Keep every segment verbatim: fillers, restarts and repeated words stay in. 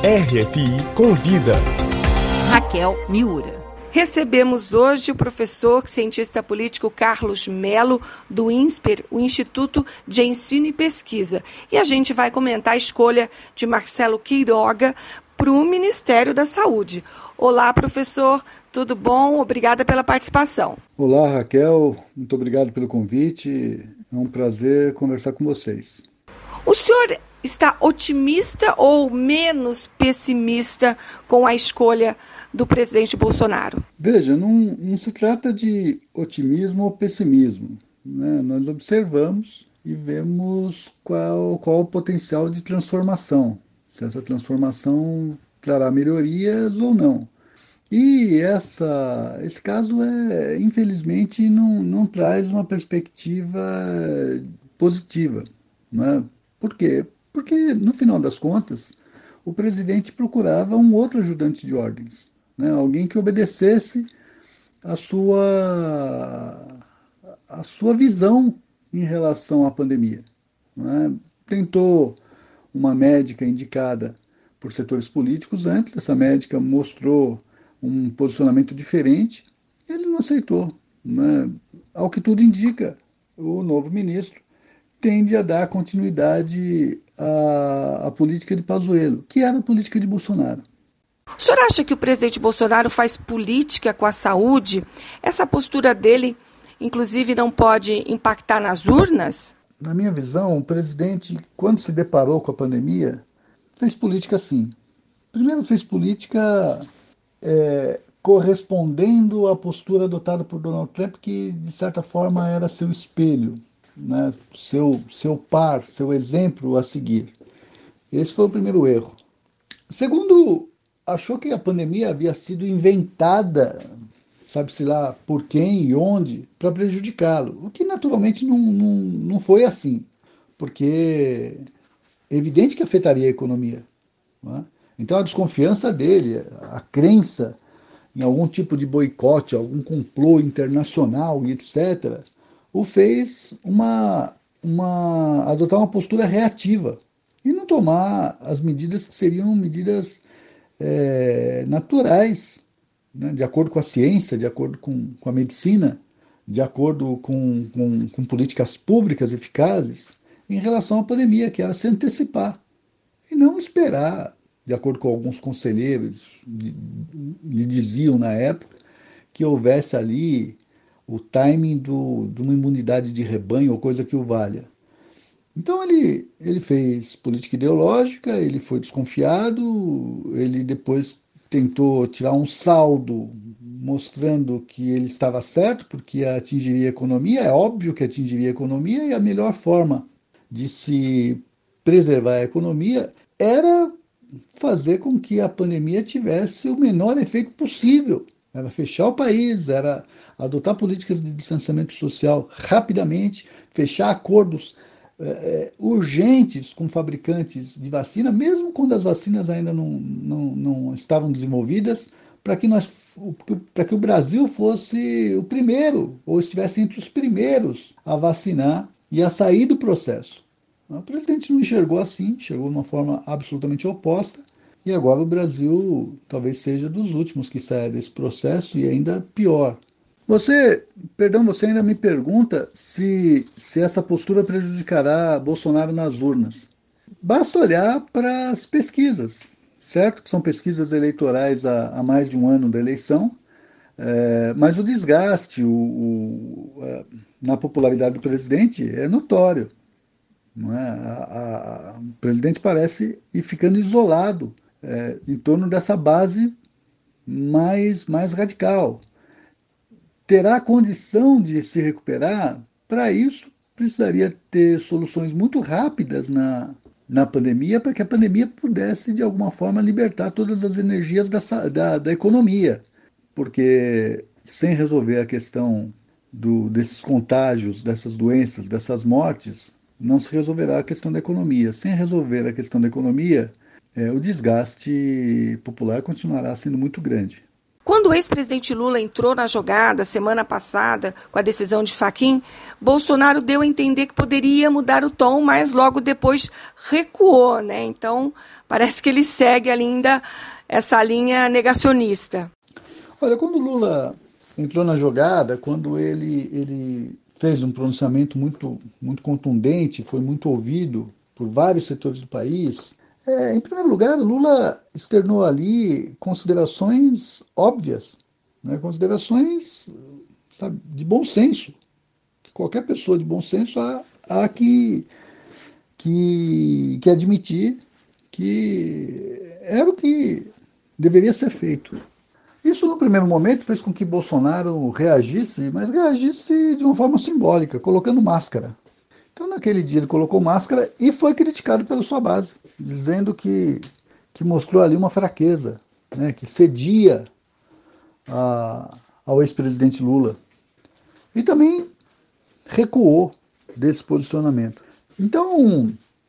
R F I Convida. Raquel Miura. Recebemos hoje o professor cientista político Carlos Melo, do INSPER, o Instituto de Ensino e Pesquisa. E a gente vai comentar a escolha de Marcelo Queiroga para o Ministério da Saúde. Olá, professor, tudo bom? Obrigada pela participação. Olá, Raquel, muito obrigado pelo convite. É um prazer conversar com vocês. O senhor está otimista ou menos pessimista com a escolha do presidente Bolsonaro? Veja, não, não se trata de otimismo ou pessimismo, né? Nós observamos e vemos qual, qual o potencial de transformação, se essa transformação trará melhorias ou não. E essa, esse caso, é, infelizmente, não, não traz uma perspectiva positiva, né? Por quê? Porque, no final das contas, o presidente procurava um outro ajudante de ordens, né? Alguém que obedecesse a sua, a sua visão em relação à pandemia, né? Tentou uma médica indicada por setores políticos antes, essa médica mostrou um posicionamento diferente, ele não aceitou, né? Ao que tudo indica, o novo ministro tende a dar continuidade à, à política de Pazuello, que era a política de Bolsonaro. O senhor acha que o presidente Bolsonaro faz política com a saúde? Essa postura dele, inclusive, não pode impactar nas urnas? Na minha visão, o presidente, quando se deparou com a pandemia, fez política sim. Primeiro fez política é, correspondendo à postura adotada por Donald Trump, que de certa forma era seu espelho, né? seu, seu par, seu exemplo a seguir. Esse foi o primeiro erro. Segundo, achou que a pandemia havia sido inventada, sabe-se lá por quem e onde, para prejudicá-lo, o que naturalmente não, não, não foi assim, porque é evidente que afetaria a economia, né? Então a desconfiança dele, a crença em algum tipo de boicote, algum complô internacional e etcétera, o fez uma, uma, adotar uma postura reativa e não tomar as medidas que seriam medidas é, naturais, né, de acordo com a ciência, de acordo com, com a medicina, de acordo com, com, com políticas públicas eficazes em relação à pandemia, que era se antecipar e não esperar, de acordo com alguns conselheiros lhe diziam na época, que houvesse ali o timing do, de uma imunidade de rebanho ou coisa que o valha. Então ele, ele fez política ideológica, ele foi desconfiado, ele depois tentou tirar um saldo mostrando que ele estava certo, porque atingiria a economia, é óbvio que atingiria a economia, e a melhor forma de se preservar a economia era fazer com que a pandemia tivesse o menor efeito possível. Era fechar o país, era adotar políticas de distanciamento social rapidamente, fechar acordos é, urgentes com fabricantes de vacina, mesmo quando as vacinas ainda não, não, não estavam desenvolvidas, para que, nós, para que o Brasil fosse o primeiro, ou estivesse entre os primeiros a vacinar e a sair do processo. O presidente não enxergou assim, enxergou de uma forma absolutamente oposta, e agora o Brasil talvez seja dos últimos que saia desse processo e ainda pior. Você, perdão, você ainda me pergunta se, se essa postura prejudicará Bolsonaro nas urnas. Basta olhar para as pesquisas, certo? Que são pesquisas eleitorais há, há mais de um ano da eleição, é, mas o desgaste o, o, a, na popularidade do presidente é notório. Não é? a, a, o presidente parece ir ficando isolado é, em torno dessa base mais, mais radical. Terá condição de se recuperar? Para isso, precisaria ter soluções muito rápidas na, na pandemia, para que a pandemia pudesse, de alguma forma, libertar todas as energias da, da, da economia. Porque sem resolver a questão do, desses contágios, dessas doenças, dessas mortes, não se resolverá a questão da economia. Sem resolver a questão da economia, é, o desgaste popular continuará sendo muito grande. Quando o ex-presidente Lula entrou na jogada semana passada com a decisão de Fachin, Bolsonaro deu a entender que poderia mudar o tom, mas logo depois recuou, né? Então, parece que ele segue ainda essa linha negacionista. Olha, quando o Lula entrou na jogada, quando ele, ele fez um pronunciamento muito, muito contundente, foi muito ouvido por vários setores do país, É, em primeiro lugar, Lula externou ali considerações óbvias, né, considerações, sabe, de bom senso, que qualquer pessoa de bom senso há, há que, que, que admitir que era o que deveria ser feito. Isso, no primeiro momento, fez com que Bolsonaro reagisse, mas reagisse de uma forma simbólica, colocando máscara. Então, naquele dia, ele colocou máscara e foi criticado pela sua base, dizendo que, que mostrou ali uma fraqueza, né, que cedia a, ao ex-presidente Lula. E também recuou desse posicionamento. Então,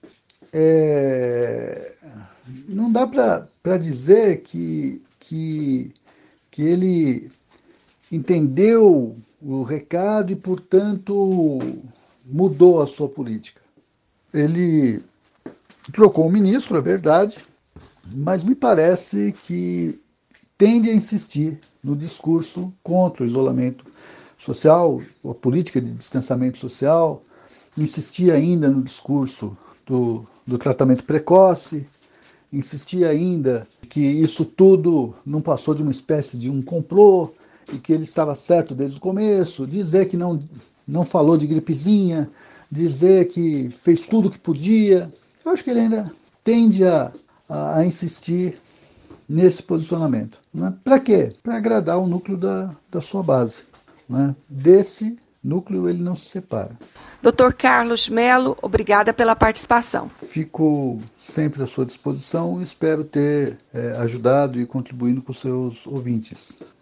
é, não dá para dizer que, que, que ele entendeu o recado e, portanto, mudou a sua política. Ele trocou o ministro, é verdade, mas me parece que tende a insistir no discurso contra o isolamento social, a política de distanciamento social, insistir ainda no discurso do, do tratamento precoce, insistir ainda que isso tudo não passou de uma espécie de um complô e que ele estava certo desde o começo, dizer que não, não falou de gripezinha, dizer que fez tudo o que podia. Eu acho que ele ainda tende a, a, a insistir nesse posicionamento. Né? Para quê? Para agradar o núcleo da, da sua base. Né? Desse núcleo ele não se separa. doutor Carlos Mello, obrigada pela participação. Fico sempre à sua disposição e espero ter é, ajudado e contribuído com os seus ouvintes.